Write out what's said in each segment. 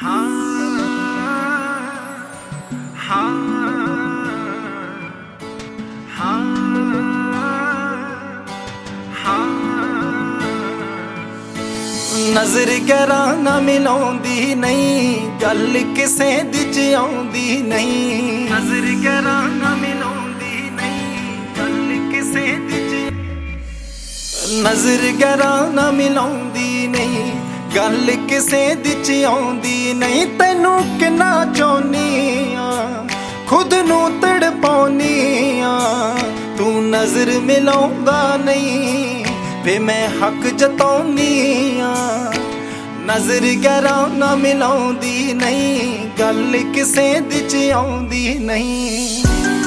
नज़र गैरा ना मिलाउंदी नहीं, गल किसे दी च आउंदी नहीं। नज़र गैरा ना मिलाउंदी नहीं, गल किसे दी च। नज़र गैरा ना मिलाउंदी नहीं, गल किसे दी च आउंदी नहीं। तैनू किन्ना चाहुंदी आ, खुद नू तड़पाउंदी आ, तू नज़र मिलाउंदा नहीं वे मैं हक जताउंदी आ। नज़र गैरा ना मिलाउंदी नहीं, गल किसे दी च आउंदी नहीं।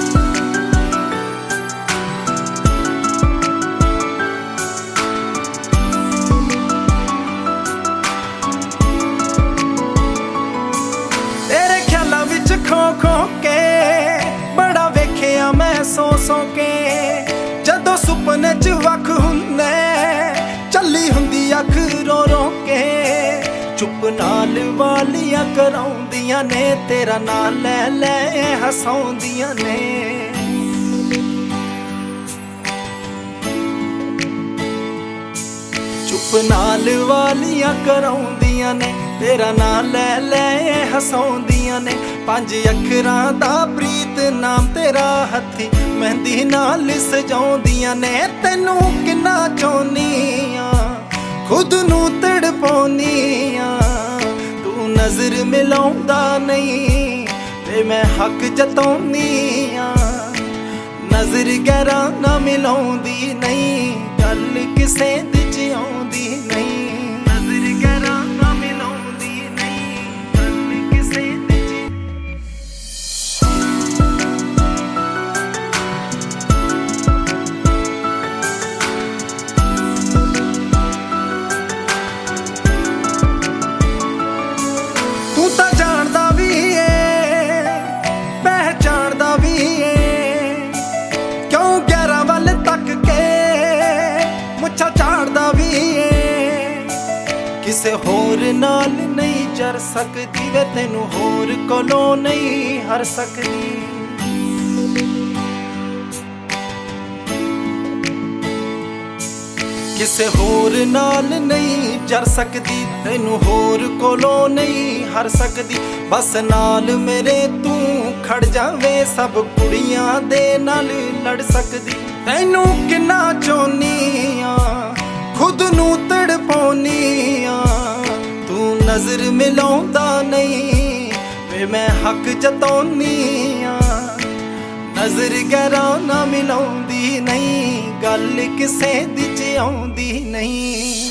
तेरे ख्यालां विच खो खो के बड़ा वेखिया मैं सो सो के। जदों सुपने च वख हुंदे चली हुंदी अख रो रो के। चुप नाल वालियां कराउंदियां ने, तेरा नाम लै लै हसाउंदियां ने। चुप नाल वालियां कराउंदियां ने, तेरा नाम लै लै हसाउंदियां ने। 5 अखरां दा प्रीत नाम तेरा हथी मेहंदी नाल सजाउंदियां ने। तैनू किन्ना चाहुंदी आ, खुद नू तड़पाउंदी आ, तू नज़र मिलाउंदा नहीं वे मैं हक जताउंदी आ। नज़र गैरा ना मिलाउंदी नहीं, गल किसे दी च आउंदी नहीं। नज़र गैरा ना मिलाउंदी नहीं, गल किसे दी च। तू तां जानदा भी है पहचानदा भी है, क्यों गैरा वल तक के मुच्छा झाड़दा भी है। किसे होर नाल नहीं जर सकदी वे, तैनू होर कोलों नहीं हर सकदी। किसे होर नाल नहीं जर सकदी, तैनू होर कोलों नहीं हर सकदी। बस नाल मेरे तू खड़ जावे, सब कुड़ियां दे नाल लड़ सकदी। तैनू किन्ना चाहुंदी आ, खुद नू तड़पाउंदी आ, तू नज़र मिलाउंदा नहीं वे मैं हक जताउंदी आ। नज़र गैरा ना मिलाउंदी नहीं, गल किसे दी च आउंदी नहीं।